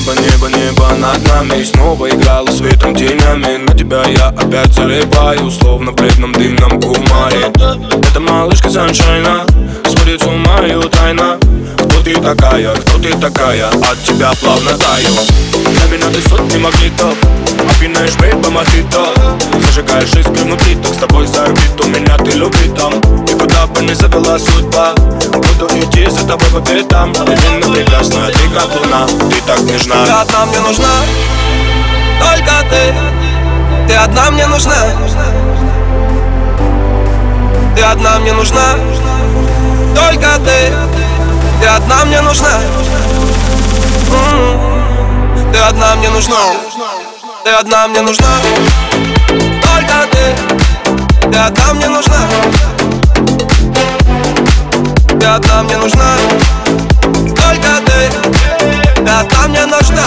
Небо, небо, небо над нами снова играло светом тенями. На тебя я опять залипаю, словно в бледном дымном кумаре. Эта малышка саншайна сводит с ума ее тайна. Кто ты такая, от тебя плавно таю. Для меня ты сотни магнитов, опьянаешь бейба мохито. Зажигаешь искры внутри, так с тобой за орбиту. Меня ты любит там, и куда бы ни завела судьба, буду идти за тобой по пятам. Невинно прекрасная, ты как луна, ты так нежна. Ты одна мне нужна, только ты одна мне нужна. Ты одна мне нужна, только ты одна мне нужна. Ты одна мне нужна, ты одна мне нужна, только ты одна мне нужна. Ты одна мне нужна, только ты одна мне нужна.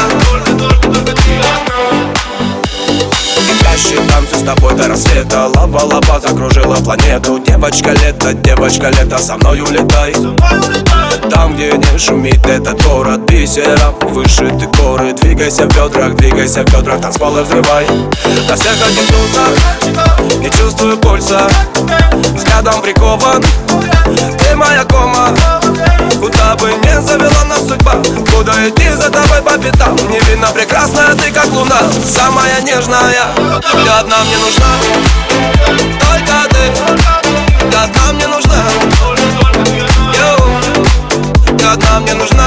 Кипящие танцы с тобой до рассвета. Лава закружила планету. Девочка лето, со мной улетай. Там, где не шумит этот город, бисером вышиты горы. Двигайся в бедрах, танцполы взрывай. На всех этих тусах не чувствую пульса, взглядом прикован, ты моя кома. Куда бы ни завела нас судьба, буду идти за тобой по пятам. Невинно прекрасная, ты как луна, самая нежная. Ты одна мне нужна, только ты одна мне нужна. Ты одна мне нужна.